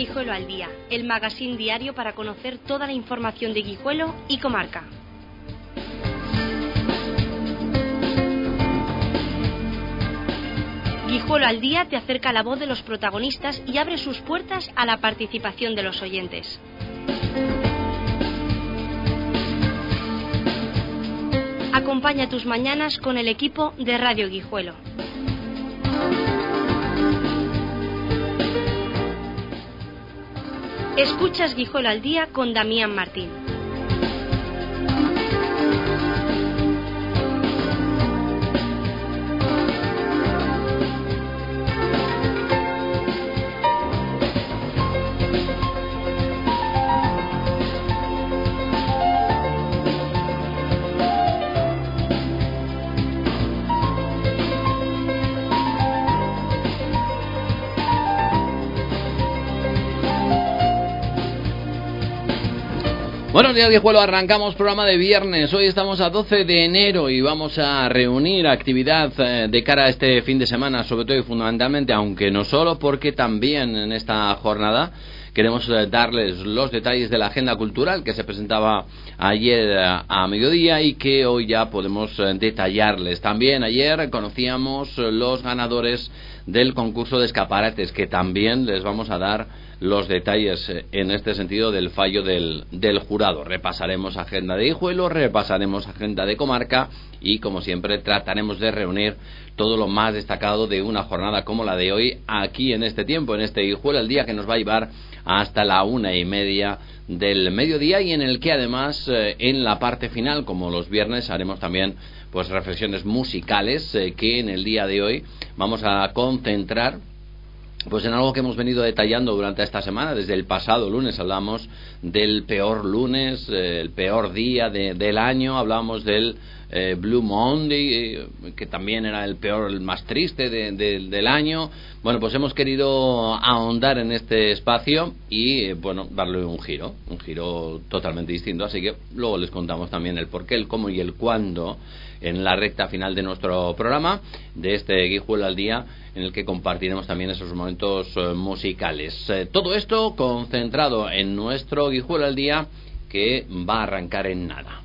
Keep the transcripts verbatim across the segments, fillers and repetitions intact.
Guijuelo al Día, el magazín diario para conocer toda la información de Guijuelo y comarca. Guijuelo al Día te acerca la voz de los protagonistas y abre sus puertas a la participación de los oyentes. Acompaña tus mañanas con el equipo de Radio Guijuelo. Escuchas Guijuelo al Día con Damián Martín. Buenos días, Guijuelo. Arrancamos programa de viernes. Hoy estamos a doce de enero y vamos a reunir actividad de cara a este fin de semana, sobre todo y fundamentalmente, aunque no solo, porque también en esta jornada queremos darles los detalles de la agenda cultural que se presentaba ayer a mediodía y que hoy ya podemos detallarles. También ayer conocíamos los ganadores del concurso de escaparates, que también les vamos a dar los detalles en este sentido del fallo del, del jurado. Repasaremos agenda de Guijuelo, repasaremos agenda de comarca y, como siempre, trataremos de reunir todo lo más destacado de una jornada como la de hoy aquí en este tiempo, en este Guijuelo al Día, que nos va a llevar hasta la una y media del mediodía y en el que además eh, en la parte final, como los viernes, haremos también pues reflexiones musicales eh, que en el día de hoy vamos a concentrar pues en algo que hemos venido detallando durante esta semana. Desde el pasado lunes hablamos del peor lunes, eh, el peor día de, del año, hablamos del eh, Blue Monday, eh, que también era el peor, el más triste de, de, del año. Bueno, pues hemos querido ahondar en este espacio y, eh, bueno, darle un giro, un giro totalmente distinto, así que luego les contamos también el porqué, el cómo y el cuándo en la recta final de nuestro programa, de este Guijuelo al Día, en el que compartiremos también esos momentos eh, musicales. Eh, todo esto concentrado en nuestro Guijuelo al Día, que va a arrancar en nada.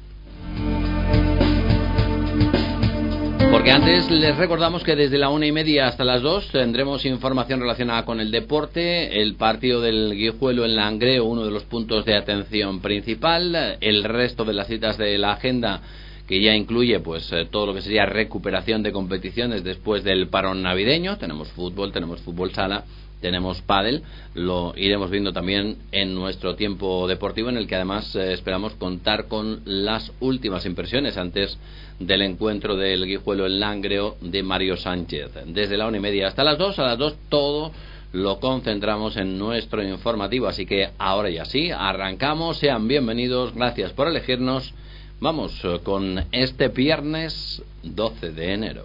Porque antes les recordamos que desde la una y media hasta las dos tendremos información relacionada con el deporte, el partido del Guijuelo en Langreo, uno de los puntos de atención principal, el resto de las citas de la agenda, que ya incluye pues eh, todo lo que sería recuperación de competiciones después del parón navideño. Tenemos fútbol, tenemos fútbol sala, tenemos pádel, lo iremos viendo también en nuestro tiempo deportivo, en el que además eh, esperamos contar con las últimas impresiones antes del encuentro del Guijuelo en Langreo de Mario Sánchez. Desde la una y media hasta las dos, a las dos todo lo concentramos en nuestro informativo, así que ahora ya sí, arrancamos. Sean bienvenidos, gracias por elegirnos. Vamos con este viernes doce de enero.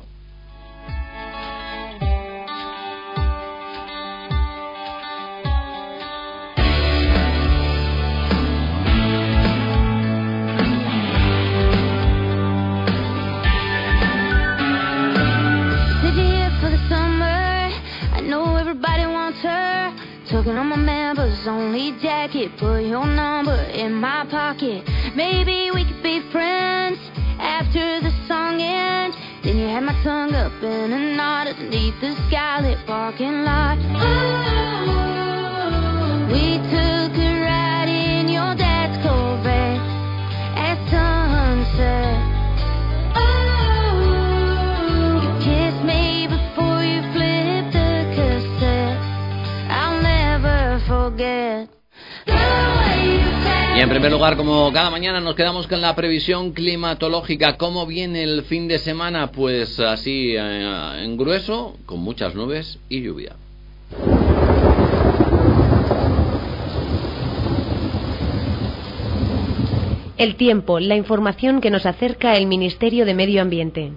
Talking on my members only jacket, put your number in my pocket. Maybe we could be friends after the song ends. Then you had my tongue up in a knot underneath the skylit parking lot. Ooh, we took a ride in your dad's Corvette at sunset. Ooh, you kissed me before you flipped the cassette. I'll never forget. Y en primer lugar, como cada mañana, nos quedamos con la previsión climatológica. ¿Cómo viene el fin de semana? Pues así, eh, en grueso, con muchas nubes y lluvia. El tiempo, la información que nos acerca el Ministerio de Medio Ambiente.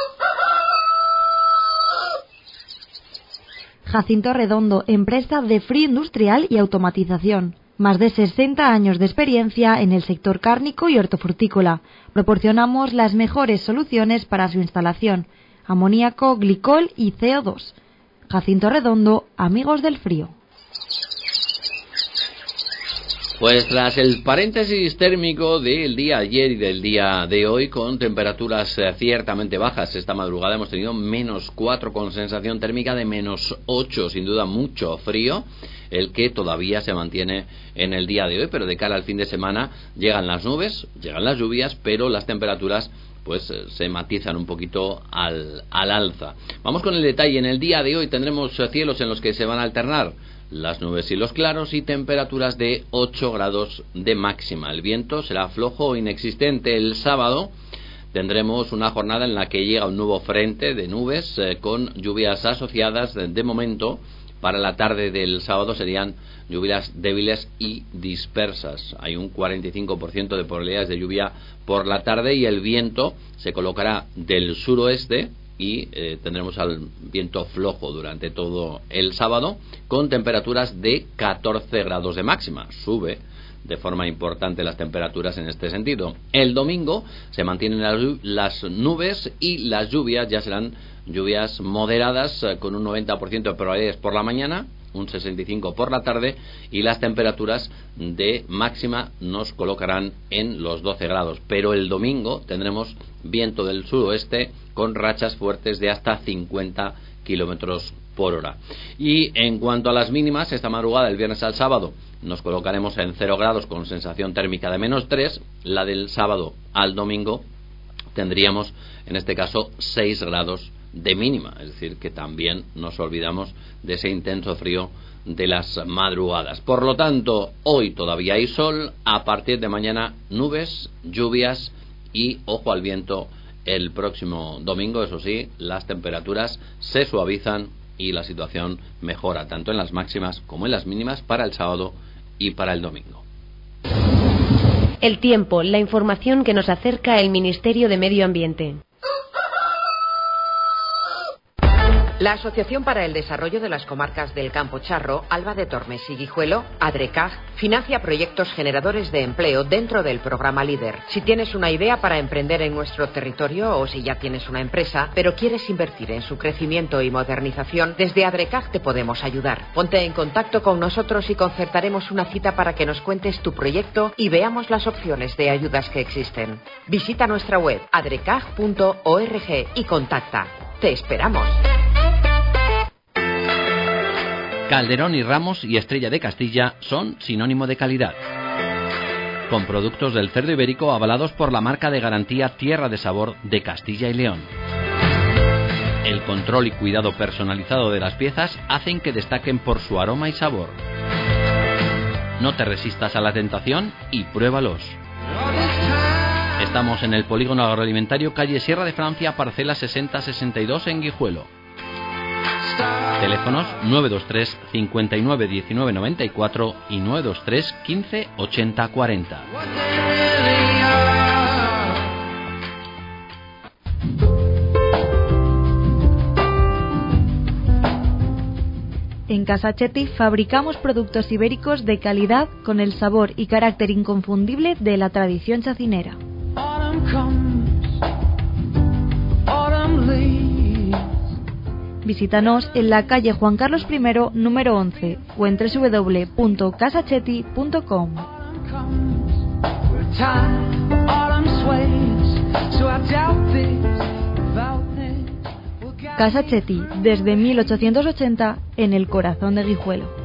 Jacinto Redondo, empresa de frío industrial y automatización. Más de sesenta años de experiencia en el sector cárnico y hortofrutícola. Proporcionamos las mejores soluciones para su instalación: amoníaco, glicol y C O dos. Jacinto Redondo, amigos del frío. Pues tras el paréntesis térmico del día ayer y del día de hoy, con temperaturas eh, ciertamente bajas, esta madrugada hemos tenido menos cuatro con sensación térmica de menos ocho, sin duda mucho frío, el que todavía se mantiene en el día de hoy, pero de cara al fin de semana llegan las nubes, llegan las lluvias, pero las temperaturas pues eh, se matizan un poquito al, al alza. Vamos con el detalle. En el día de hoy tendremos eh, cielos en los que se van a alternar las nubes y los claros y temperaturas de ocho grados de máxima. El viento será flojo o inexistente. El sábado tendremos una jornada en la que llega un nuevo frente de nubes eh, con lluvias asociadas. De, de momento, para la tarde del sábado serían lluvias débiles y dispersas. Hay un cuarenta y cinco por ciento de probabilidades de lluvia por la tarde y el viento se colocará del suroeste y eh, tendremos al viento flojo durante todo el sábado con temperaturas de catorce grados de máxima. Sube de forma importante las temperaturas en este sentido. El domingo se mantienen las, las nubes y las lluvias ya serán lluvias moderadas eh, con un noventa por ciento de probabilidades por la mañana, un sesenta y cinco por ciento por la tarde, y las temperaturas de máxima nos colocarán en los doce grados. Pero el domingo tendremos viento del suroeste con rachas fuertes de hasta cincuenta kilómetros por hora. Y en cuanto a las mínimas, esta madrugada del viernes al sábado nos colocaremos en cero grados con sensación térmica de menos tres. La del sábado al domingo tendríamos en este caso seis grados de mínima, es decir, que también nos olvidamos de ese intenso frío de las madrugadas. Por lo tanto, hoy todavía hay sol, a partir de mañana nubes, lluvias y ojo al viento el próximo domingo. Eso sí, las temperaturas se suavizan y la situación mejora tanto en las máximas como en las mínimas para el sábado y para el domingo. El tiempo, la información que nos acerca el Ministerio de Medio Ambiente. La Asociación para el Desarrollo de las Comarcas del Campo Charro, Alba de Tormes y Guijuelo, ADRECAG, financia proyectos generadores de empleo dentro del programa LEADER. Si tienes una idea para emprender en nuestro territorio o si ya tienes una empresa, pero quieres invertir en su crecimiento y modernización, desde ADRECAG te podemos ayudar. Ponte en contacto con nosotros y concertaremos una cita para que nos cuentes tu proyecto y veamos las opciones de ayudas que existen. Visita nuestra web adrecag punto org y contacta. ¡Te esperamos! Calderón y Ramos y Estrella de Castilla son sinónimo de calidad. Con productos del cerdo ibérico avalados por la marca de garantía Tierra de Sabor de Castilla y León. El control y cuidado personalizado de las piezas hacen que destaquen por su aroma y sabor. No te resistas a la tentación y pruébalos. Estamos en el Polígono Agroalimentario, calle Sierra de Francia, parcela sesenta sesenta y dos en Guijuelo. Teléfonos nueve dos tres cincuenta y nueve diecinueve noventa y cuatro y nueve dos tres quince ochenta cuarenta. En Casa Chetti fabricamos productos ibéricos de calidad con el sabor y carácter inconfundible de la tradición chacinera. Visítanos en la calle Juan Carlos primero, número once, o en doble u doble u doble u punto casachetti punto com. Casa Chetti, desde mil ochocientos ochenta, en el corazón de Guijuelo.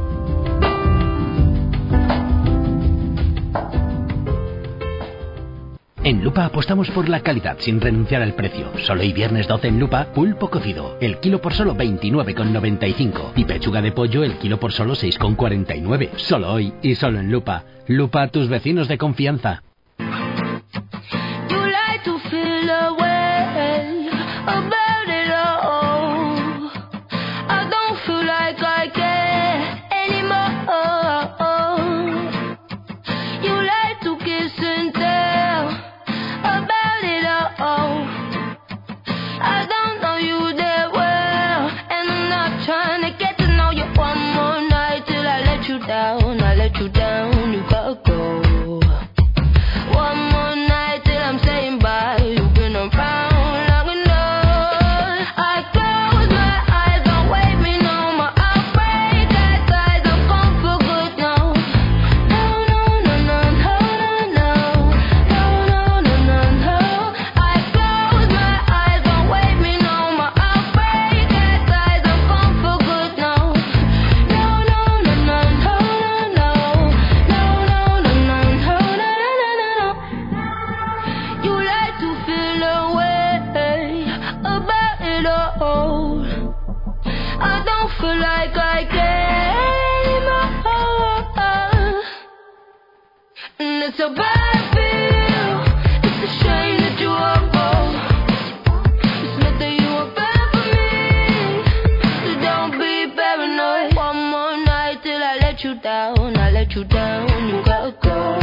En Lupa apostamos por la calidad sin renunciar al precio. Solo hoy viernes doce en Lupa, pulpo cocido, el kilo por solo veintinueve con noventa y cinco. Y pechuga de pollo, el kilo por solo seis con cuarenta y nueve. Solo hoy y solo en Lupa. Lupa, tus vecinos de confianza. so bad I feel. It's a shame that you were bold. It's meant that you were bad for me. So don't be paranoid. One more night till I let you down. I let you down, you gotta go.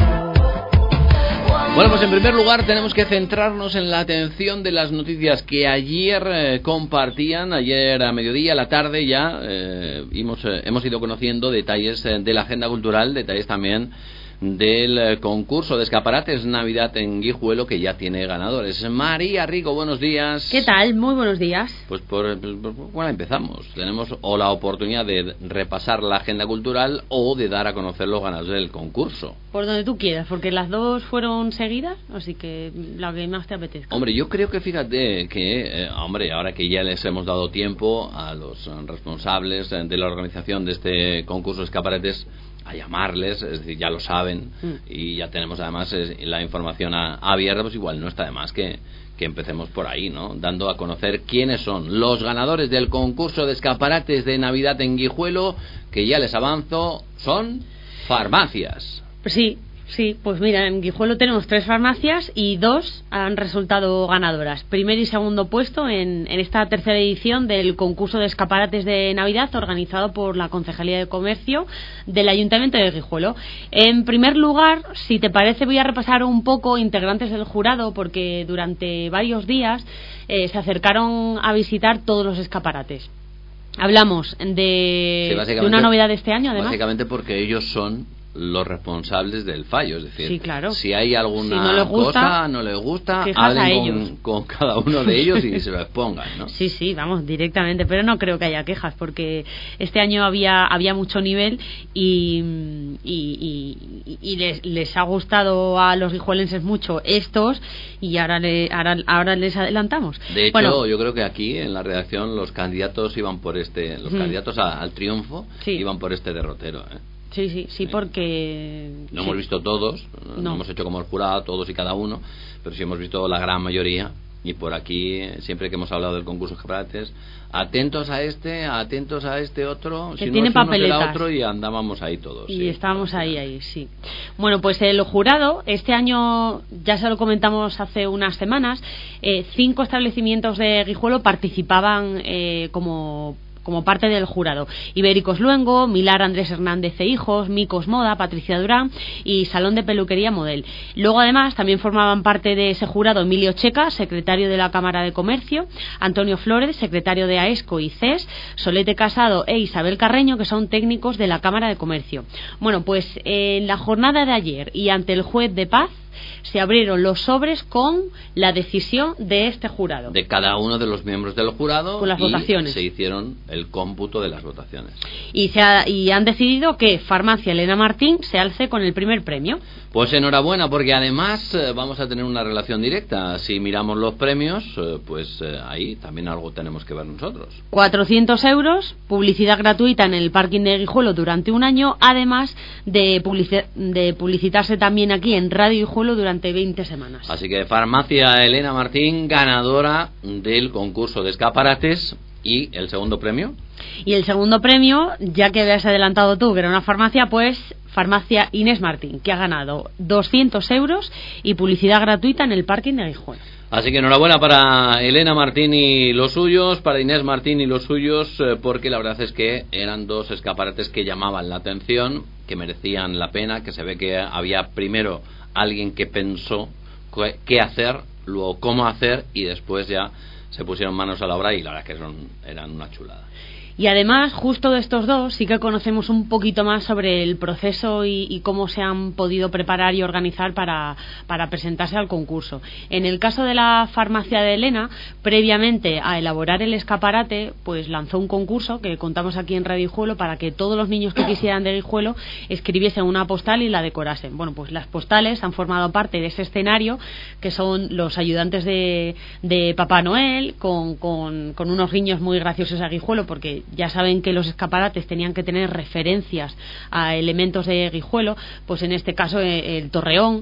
Bueno, pues en primer lugar tenemos que centrarnos en la atención de las noticias que ayer eh, compartían, ayer a mediodía, a la tarde ya, eh, hemos, eh, hemos ido conociendo detalles eh, de la agenda cultural, detalles también del eh, concurso de escaparates Navidad en Guijuelo, que ya tiene ganadores. María Rico, buenos días. ¿Qué tal? Muy buenos días. Pues por, por, bueno, empezamos. Tenemos o la oportunidad de repasar la agenda cultural o de dar a conocer los ganadores del concurso. Por donde tú quieras, porque las dos fueron seguidas, así que la que más te apetezca. Hombre, yo creo que fíjate que, eh, hombre, ahora que ya les hemos dado tiempo a los responsables de la organización de este concurso de escaparates a llamarles, es decir, ya lo saben, mm. y ya tenemos además eh, la información a, abierta, pues igual no está de más que, que empecemos por ahí, ¿no? Dando a conocer quiénes son los ganadores del concurso de escaparates de Navidad en Guijuelo, que ya les avanzo, son farmacias. Sí, sí, pues mira, en Guijuelo tenemos tres farmacias y dos han resultado ganadoras. Primer y segundo puesto en, en esta tercera edición del concurso de escaparates de Navidad organizado por la Concejalía de Comercio del Ayuntamiento de Guijuelo. En primer lugar, si te parece, voy a repasar un poco integrantes del jurado, porque durante varios días eh, se acercaron a visitar todos los escaparates. Hablamos de, sí, de una novedad de este año, además. Básicamente porque ellos son los responsables del fallo, es decir, sí, claro. si hay alguna si no les gusta, cosa, no les gusta, hablen con, con cada uno de ellos y se lo expongan, ¿no? Sí, sí, vamos, directamente, pero no creo que haya quejas, porque este año había había mucho nivel y, y, y, y les, les ha gustado a los guijuelenses mucho estos, y ahora, le, ahora, ahora les adelantamos. De hecho, bueno, yo creo que aquí en la redacción los candidatos iban por este, los hmm. candidatos a, al triunfo sí. iban por este derrotero, ¿eh? Sí, sí, sí, porque... No sí. hemos visto todos, no. no hemos hecho como el jurado, todos y cada uno, pero sí hemos visto la gran mayoría, y por aquí, siempre que hemos hablado del concurso de escaparates, atentos a este, atentos a este otro, que si tiene no es uno papeletas. será otro, y andábamos ahí todos. Y sí, estábamos ahí, ahí, sí. Bueno, pues el jurado, este año, ya se lo comentamos hace unas semanas, eh, cinco establecimientos de Guijuelo participaban eh, como... como parte del jurado. Ibéricos Luengo, Milar Andrés Hernández e Hijos, Micos Moda, Patricia Durán y Salón de Peluquería Model. Luego, además, también formaban parte de ese jurado Emilio Checa, secretario de la Cámara de Comercio, Antonio Flores, secretario de AESCO y C E S, Solete Casado e Isabel Carreño, que son técnicos de la Cámara de Comercio. Bueno, pues en la jornada de ayer y ante el juez de paz se abrieron los sobres con la decisión de este jurado. De cada uno de los miembros del jurado. Con las y votaciones. Se hicieron el cómputo de las votaciones. Y, se ha, y han decidido que Farmacia Elena Martín se alce con el primer premio. Pues enhorabuena, porque además eh, vamos a tener una relación directa. Si miramos los premios, eh, pues eh, ahí también algo tenemos que ver nosotros. cuatrocientos euros, publicidad gratuita en el parking de Guijuelo durante un año, además de, publici- de publicitarse también aquí en Radio Guijuelo durante veinte semanas. Así que Farmacia Elena Martín, ganadora del concurso de escaparates. ¿Y el segundo premio? Y el segundo premio, ya que habías adelantado tú que era una farmacia, pues Farmacia Inés Martín, que ha ganado doscientos euros y publicidad gratuita en el parking de Guijuelo. Así que enhorabuena para Elena Martín y los suyos, para Inés Martín y los suyos, eh, porque la verdad es que eran dos escaparates que llamaban la atención, que merecían la pena, que se ve que había primero alguien que pensó qué hacer, luego cómo hacer, y después ya se pusieron manos a la obra, y la verdad es que eran, eran una chulada. Y además, justo de estos dos, sí que conocemos un poquito más sobre el proceso y, y cómo se han podido preparar y organizar para, para presentarse al concurso. En el caso de la farmacia de Elena, previamente a elaborar el escaparate, pues lanzó un concurso que contamos aquí en Radio Guijuelo para que todos los niños que quisieran de Guijuelo escribiesen una postal y la decorasen. Bueno, pues las postales han formado parte de ese escenario, que son los ayudantes de, de Papá Noel, con, con, con unos guiños muy graciosos a Guijuelo, porque ya saben que los escaparates tenían que tener referencias a elementos de Guijuelo, pues en este caso el Torreón,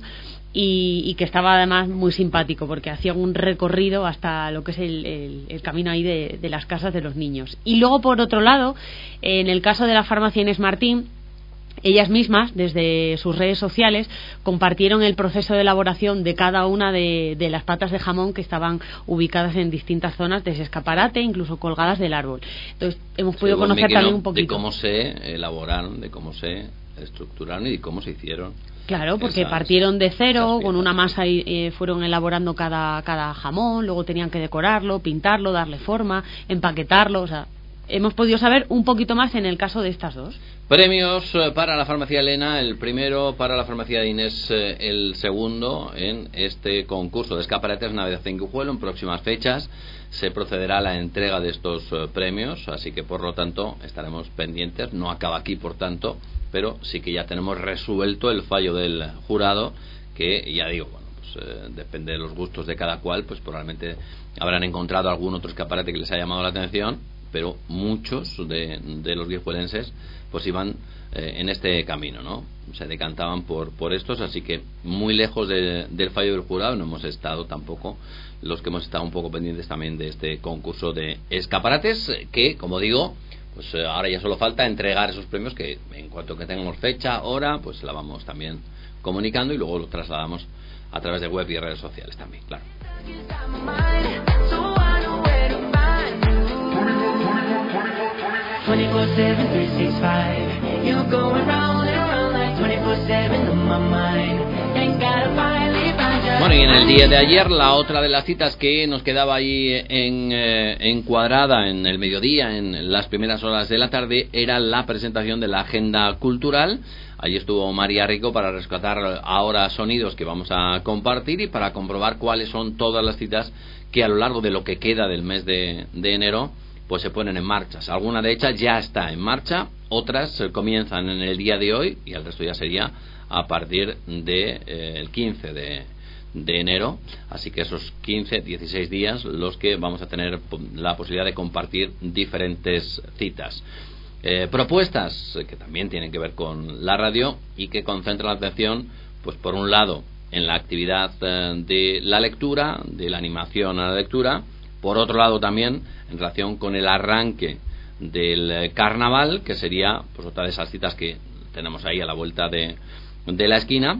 y, y que estaba además muy simpático porque hacía un recorrido hasta lo que es el, el, el camino ahí de, de las casas de los niños. Y luego, por otro lado, en el caso de la farmacia Inés Martín, ellas mismas, desde sus redes sociales, compartieron el proceso de elaboración de cada una de, de las patas de jamón que estaban ubicadas en distintas zonas de ese escaparate, incluso colgadas del árbol. Entonces, hemos podido Según conocer Miki, también ¿no? un poquito de cómo se elaboraron, de cómo se estructuraron y de cómo se hicieron. Claro, porque esas, partieron de cero, con una masa y eh, fueron elaborando cada, cada jamón, luego tenían que decorarlo, pintarlo, darle forma, empaquetarlo, o sea, hemos podido saber un poquito más en el caso de estas dos. Premios para la farmacia Elena, el primero para la farmacia de Inés, el segundo en este concurso de escaparates Navidad en Guijuelo. En próximas fechas se procederá a la entrega de estos premios, así que por lo tanto estaremos pendientes. No acaba aquí, por tanto, pero sí que ya tenemos resuelto el fallo del jurado, que ya digo, bueno, pues eh, depende de los gustos de cada cual, pues probablemente habrán encontrado algún otro escaparate que les ha llamado la atención, pero muchos de, de los guijuelenses pues iban eh, en este camino, ¿no? Se decantaban por, por estos, así que muy lejos de, del fallo del jurado no hemos estado tampoco los que hemos estado un poco pendientes también de este concurso de escaparates, que, como digo, pues eh, ahora ya solo falta entregar esos premios, que en cuanto que tengamos fecha, hora, pues la vamos también comunicando y luego lo trasladamos a través de web y redes sociales también, claro. twenty-four seven, three sixty-five. You going round and round like twenty-four seven on my mind. Ain't gotta find it. Bueno, y en el día de ayer, la otra de las citas que nos quedaba ahí en, eh, encuadrada en el mediodía, en las primeras horas de la tarde, era la presentación de la agenda cultural. Allí estuvo María Rico para rescatar ahora sonidos que vamos a compartir y para comprobar cuáles son todas las citas que a lo largo de lo que queda del mes de, de enero pues se ponen en marcha. Alguna de ellas ya está en marcha, otras comienzan en el día de hoy y el resto ya sería a partir del de, eh, quince de, de enero. Así que esos quince, dieciséis días los que vamos a tener la posibilidad de compartir diferentes citas. Eh, propuestas que también tienen que ver con la radio y que concentran la atención, pues por un lado, en la actividad eh, de la lectura, de la animación a la lectura. Por otro lado también en relación con el arranque del carnaval, que sería pues otra de esas citas que tenemos ahí a la vuelta de, de la esquina.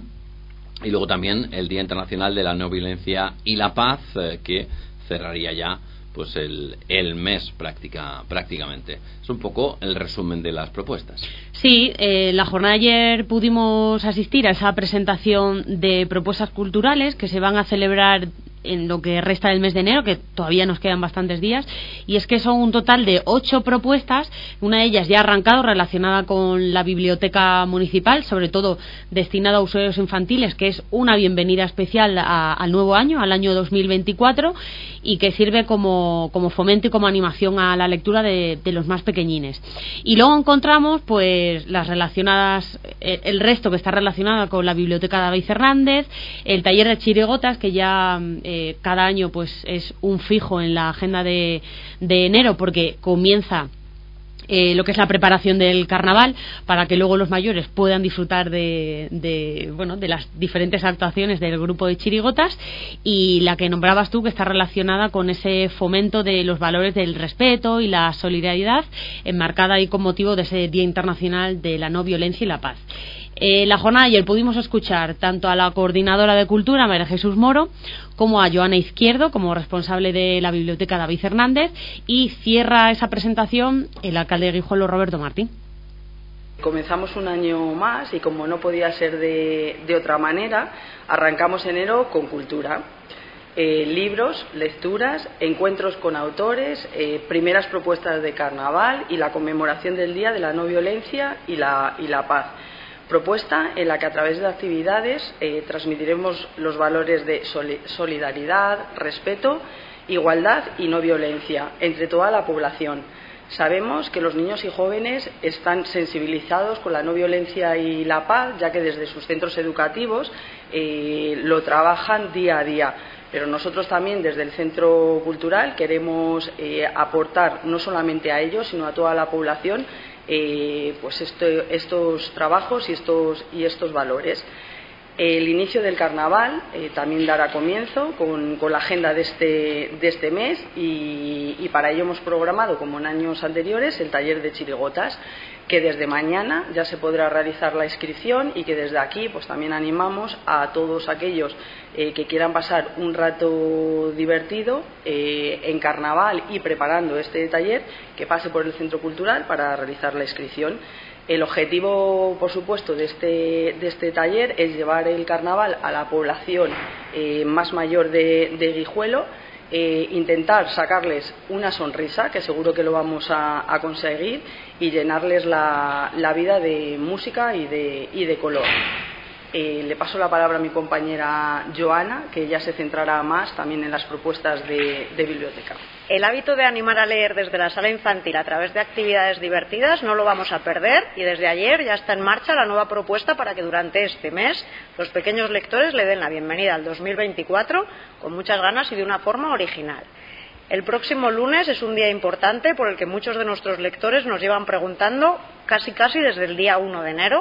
Y luego también el Día Internacional de la No Violencia y la Paz, eh, que cerraría ya pues el, el mes práctica, prácticamente. Es un poco el resumen de las propuestas. Sí, eh, la jornada de ayer pudimos asistir a esa presentación de propuestas culturales que se van a celebrar en lo que resta del mes de enero, que todavía nos quedan bastantes días, y es que son un total de ocho propuestas, una de ellas ya ha arrancado relacionada con la biblioteca municipal, sobre todo destinada a usuarios infantiles, que es una bienvenida especial a, al nuevo año, al año dos mil veinticuatro, y que sirve como, como fomento y como animación a la lectura de, de los más pequeñines. Y luego encontramos pues las relacionadas, el resto que está relacionado con la biblioteca David Fernández, el taller de chirigotas, que ya eh, cada año pues es un fijo en la agenda de, de enero, porque comienza Eh, lo que es la preparación del carnaval, para que luego los mayores puedan disfrutar de, de, bueno, de las diferentes actuaciones del grupo de chirigotas, y la que nombrabas tú, que está relacionada con ese fomento de los valores del respeto y la solidaridad, enmarcada ahí con motivo de ese Día Internacional de la No Violencia y la Paz. Eh, la jornada ayer pudimos escuchar tanto a la coordinadora de Cultura, María Jesús Moro, como a Joana Izquierdo, como responsable de la biblioteca David Fernández, y cierra esa presentación el alcalde de Guijuelo, Roberto Martín. Comenzamos un año más y, como no podía ser de, de otra manera, arrancamos enero con cultura. Eh, libros, lecturas, encuentros con autores, eh, primeras propuestas de carnaval y la conmemoración del Día de la No Violencia y la, y la Paz. Propuesta en la que a través de actividades eh, transmitiremos los valores de solidaridad, respeto, igualdad y no violencia entre toda la población. Sabemos que los niños y jóvenes están sensibilizados con la no violencia y la paz, ya que desde sus centros educativos eh, lo trabajan día a día. Pero nosotros también desde el Centro Cultural queremos eh, aportar no solamente a ellos, sino a toda la población, Eh, pues este, estos trabajos y estos, y estos valores. El inicio del carnaval eh, también dará comienzo con, con la agenda de este, de este mes y, y para ello hemos programado, como en años anteriores, el taller de chirigotas, que desde mañana ya se podrá realizar la inscripción y que desde aquí pues también animamos a todos aquellos eh, que quieran pasar un rato divertido eh, en carnaval y preparando este taller, que pase por el Centro Cultural para realizar la inscripción. El objetivo, por supuesto, de este, de este taller es llevar el carnaval a la población eh, más mayor de, de Guijuelo, eh, intentar sacarles una sonrisa, que seguro que lo vamos a, a conseguir, y llenarles la, la vida de música y de, y de color. Eh, le paso la palabra a mi compañera Joana, que ya se centrará más también en las propuestas de, de biblioteca. El hábito de animar a leer desde la sala infantil a través de actividades divertidas no lo vamos a perder y desde ayer ya está en marcha la nueva propuesta para que durante este mes los pequeños lectores le den la bienvenida al dos mil veinticuatro con muchas ganas y de una forma original. El próximo lunes es un día importante por el que muchos de nuestros lectores nos llevan preguntando casi casi desde el día uno de enero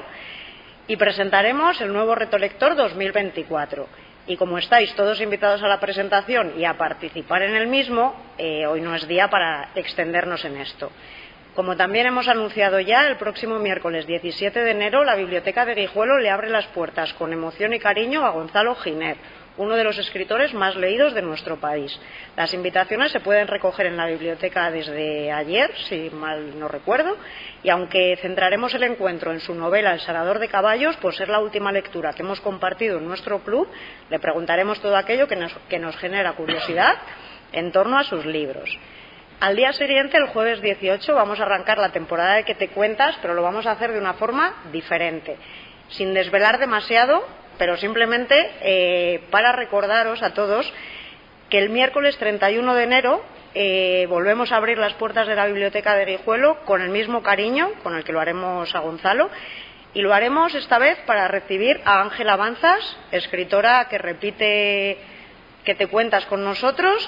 y presentaremos el nuevo Reto Lector dos mil veinticuatro. Y como estáis todos invitados a la presentación y a participar en el mismo, eh, hoy no es día para extendernos en esto. Como también hemos anunciado ya, el próximo miércoles diecisiete de enero la Biblioteca de Guijuelo le abre las puertas con emoción y cariño a Gonzalo Giner, uno de los escritores más leídos de nuestro país. Las invitaciones se pueden recoger en la biblioteca desde ayer, si mal no recuerdo, y aunque centraremos el encuentro en su novela El Salador de Caballos, por ser la última lectura que hemos compartido en nuestro club, le preguntaremos todo aquello que nos, que nos genera curiosidad en torno a sus libros. Al día siguiente, el jueves dieciocho, vamos a arrancar la temporada de ¿Qué te cuentas?, pero lo vamos a hacer de una forma diferente, sin desvelar demasiado, pero simplemente eh, para recordaros a todos que el miércoles treinta y uno de enero eh, volvemos a abrir las puertas de la Biblioteca de Guijuelo con el mismo cariño con el que lo haremos a Gonzalo, y lo haremos esta vez para recibir a Ángela Avanzas, escritora que repite ¿Qué te cuentas? Con nosotros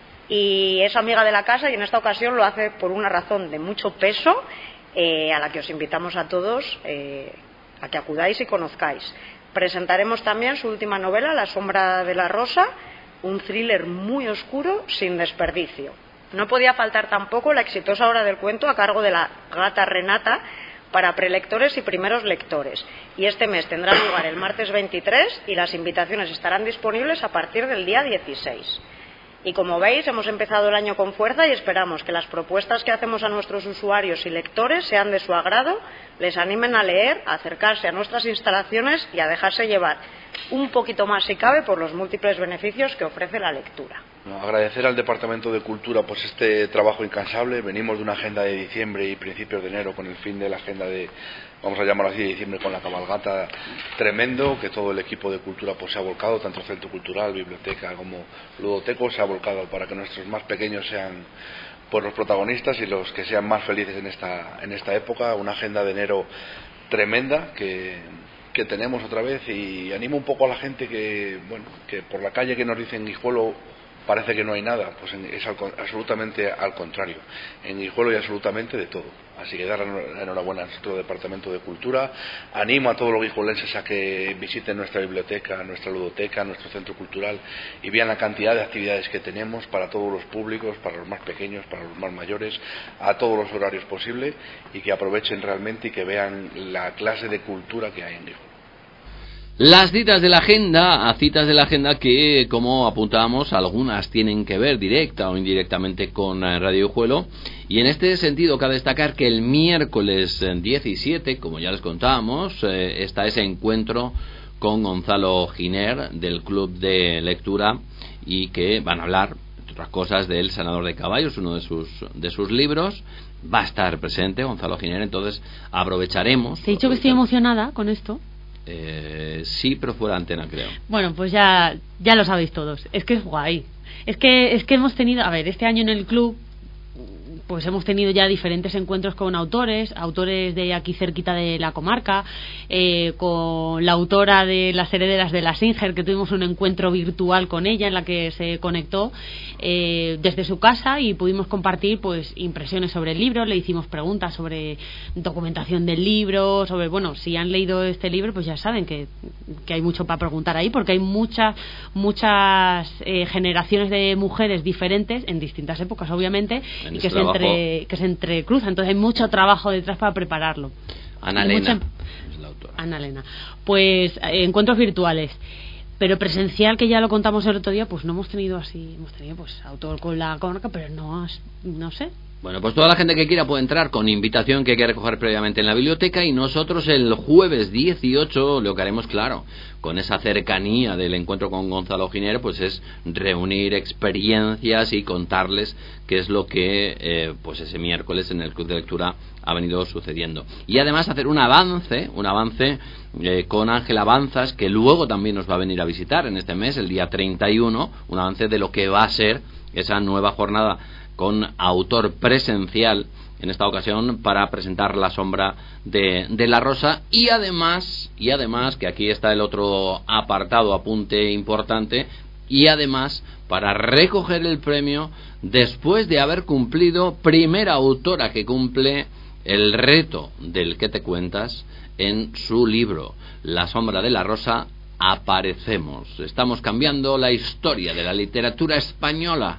y es amiga de la casa, y en esta ocasión lo hace por una razón de mucho peso eh, a la que os invitamos a todos eh, a que acudáis y conozcáis. Presentaremos también su última novela, La sombra de la rosa, un thriller muy oscuro sin desperdicio. No podía faltar tampoco la exitosa Hora del Cuento a cargo de la gata Renata para prelectores y primeros lectores. Y este mes tendrá lugar el martes veintitrés y las invitaciones estarán disponibles a partir del día dieciséis. Y como veis, hemos empezado el año con fuerza y esperamos que las propuestas que hacemos a nuestros usuarios y lectores sean de su agrado, les animen a leer, a acercarse a nuestras instalaciones y a dejarse llevar un poquito más, si cabe, por los múltiples beneficios que ofrece la lectura. Agradecer al Departamento de Cultura pues este trabajo incansable. Venimos de una agenda de diciembre y principios de enero con el fin de la agenda de, vamos a llamarlo así, de diciembre, con la cabalgata tremendo, que todo el equipo de cultura pues se ha volcado, tanto Centro Cultural, Biblioteca como Ludoteco, se ha volcado para que nuestros más pequeños sean pues los protagonistas y los que sean más felices en esta, en esta época. Una agenda de enero tremenda que, que tenemos otra vez, y animo un poco a la gente que, bueno, que por la calle que nos dicen Guijuelo parece que no hay nada, pues es absolutamente al contrario. En Guijuelo hay absolutamente de todo. Así que dar enhorabuena a nuestro Departamento de Cultura. Animo a todos los guijuelenses a que visiten nuestra biblioteca, nuestra ludoteca, nuestro centro cultural y vean la cantidad de actividades que tenemos para todos los públicos, para los más pequeños, para los más mayores, a todos los horarios posibles, y que aprovechen realmente y que vean la clase de cultura que hay en Guijuelo. Las citas de la agenda, a citas de la agenda que, como apuntábamos, algunas tienen que ver directa o indirectamente con Radio Guijuelo, y en este sentido cabe destacar que el miércoles diecisiete, como ya les contábamos, eh, está ese encuentro con Gonzalo Giner del Club de Lectura, y que van a hablar, entre otras cosas, del Salador de Caballos, uno de sus, de sus libros. Va a estar presente Gonzalo Giner, entonces aprovecharemos. Te he dicho que estoy emocionada con esto. Eh, sí, pero fuera antena, creo. Bueno, pues ya ya lo sabéis todos. Es que es guay. Es que es que hemos tenido, a ver, este año en el club pues hemos tenido ya diferentes encuentros con autores, autores de aquí cerquita de la comarca, eh, con la autora de Las herederas de la Singer, que tuvimos un encuentro virtual con ella en la que se conectó eh, desde su casa y pudimos compartir pues impresiones sobre el libro, le hicimos preguntas sobre documentación del libro, sobre, bueno, si han leído este libro pues ya saben que, que hay mucho para preguntar ahí, porque hay muchas muchas eh, generaciones de mujeres diferentes en distintas épocas obviamente en y que se, entre, que se entrecruzan, entonces hay mucho trabajo detrás para prepararlo. Ana Elena mucha... es la autora. Ana Elena. Pues eh, encuentros virtuales, pero presencial, que ya lo contamos el otro día, pues no hemos tenido así, hemos tenido pues autor con la comarca, pero no, no sé. Bueno, pues toda la gente que quiera puede entrar con invitación que hay que recoger previamente en la biblioteca, y nosotros el jueves dieciocho lo que haremos, claro, con esa cercanía del encuentro con Gonzalo Giner, pues es reunir experiencias y contarles qué es lo que eh, pues ese miércoles en el Club de Lectura ha venido sucediendo. Y además hacer un avance, un avance eh, con Ángela Avanzas, que luego también nos va a venir a visitar en este mes, el día treinta y uno, un avance de lo que va a ser esa nueva jornada con autor presencial, en esta ocasión para presentar La sombra de, de la rosa, y además, y además, que aquí está el otro apartado, apunte importante, y además para recoger el premio después de haber cumplido, primera autora que cumple el reto del ¿Qué te cuentas? En su libro La sombra de la rosa. Aparecemos, estamos cambiando la historia de la literatura española.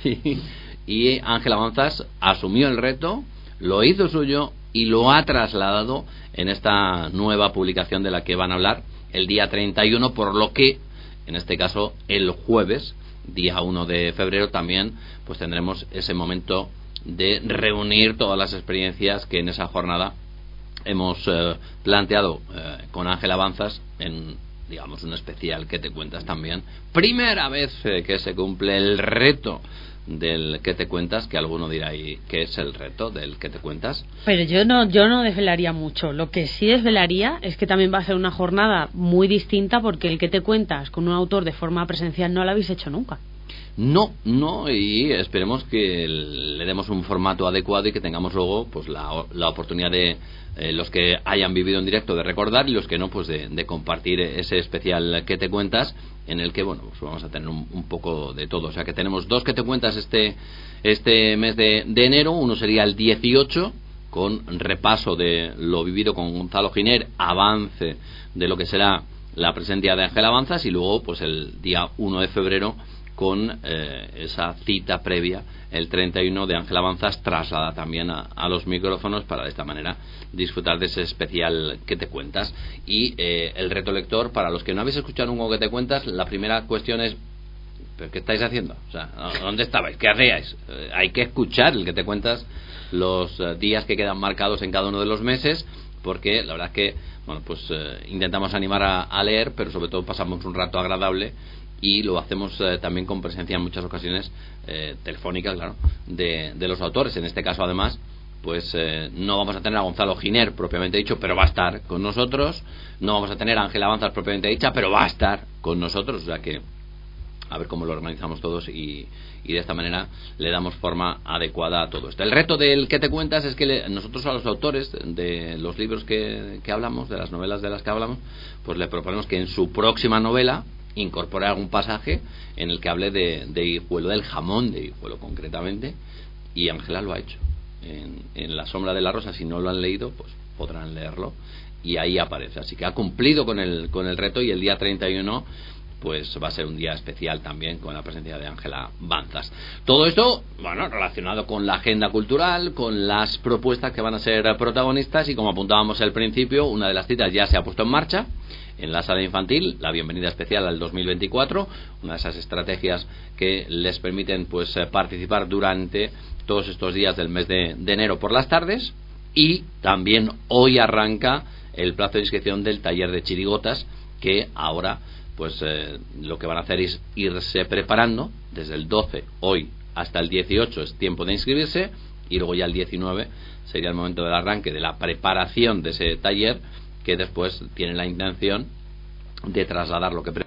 Y Ángela Avanzas asumió el reto, lo hizo suyo y lo ha trasladado en esta nueva publicación de la que van a hablar el día treinta y uno, por lo que en este caso el jueves, día uno de febrero, también pues tendremos ese momento de reunir todas las experiencias que en esa jornada hemos eh, planteado eh, con Ángela Avanzas en, digamos, un especial ¿Qué te cuentas? También primera vez eh, que se cumple el reto del ¿Qué te cuentas? Que alguno dirá ahí, ¿qué es el reto del ¿Qué te cuentas? Pero yo no yo no desvelaría mucho. Lo que sí desvelaría es que también va a ser una jornada muy distinta, porque el ¿Qué te cuentas? Con un autor de forma presencial no lo habéis hecho nunca. No, no, y esperemos que le demos un formato adecuado y que tengamos luego pues la, la oportunidad de eh, los que hayan vivido en directo de recordar, y los que no, pues de, de compartir ese especial ¿Qué te cuentas? En el que, bueno, pues vamos a tener un, un poco de todo. O sea que tenemos dos ¿Qué te cuentas? este este mes de, de enero. Uno sería el dieciocho, con repaso de lo vivido con Gonzalo Giner, avance de lo que será la presencia de Ángela Avanzas, y luego pues el día uno de febrero con eh, esa cita previa, el treinta y uno, de Ángela Avanzas, trasladada también a, a los micrófonos, para de esta manera disfrutar de ese especial ¿Qué te cuentas? Y eh, el reto lector, para los que no habéis escuchado un ¿Qué te cuentas? La primera cuestión es, ¿pero qué estáis haciendo? O sea, ¿dónde estabais? ¿Qué hacíais? Eh, hay que escuchar el ¿Qué te cuentas? Los eh, días que quedan marcados en cada uno de los meses, porque la verdad es que, bueno, pues eh, intentamos animar a, a leer, pero sobre todo pasamos un rato agradable, y lo hacemos eh, también con presencia en muchas ocasiones eh, telefónica, claro, de, de los autores. En este caso, además, pues eh, no vamos a tener a Gonzalo Giner propiamente dicho, pero va a estar con nosotros. No vamos a tener a Ángela Avanzas propiamente dicha, pero va a estar con nosotros. O sea que a ver cómo lo organizamos todos, y, y de esta manera le damos forma adecuada a todo esto. El reto del ¿Qué te cuentas? Es que le, nosotros a los autores de los libros que, que hablamos, de las novelas de las que hablamos, pues le proponemos que en su próxima novela incorporar algún pasaje en el que hable de, de Guijuelo, del jamón de Guijuelo concretamente, y Ángela lo ha hecho en, en La sombra de la rosa. Si no lo han leído, pues podrán leerlo, y ahí aparece. Así que ha cumplido con el, con el reto, y el día treinta y uno pues va a ser un día especial también, con la presencia de Ángela Avanzas. Todo esto, bueno, relacionado con la agenda cultural, con las propuestas que van a ser protagonistas, y como apuntábamos al principio, una de las citas ya se ha puesto en marcha en la sala infantil, la bienvenida especial al dos mil veinticuatro, una de esas estrategias que les permiten pues participar durante todos estos días del mes de, de enero por las tardes. Y también hoy arranca el plazo de inscripción del taller de chirigotas, que ahora pues eh, lo que van a hacer es irse preparando desde el doce, hoy, hasta el dieciocho es tiempo de inscribirse, y luego ya el diecinueve sería el momento del arranque de la preparación de ese taller, que después tiene la intención de trasladar lo que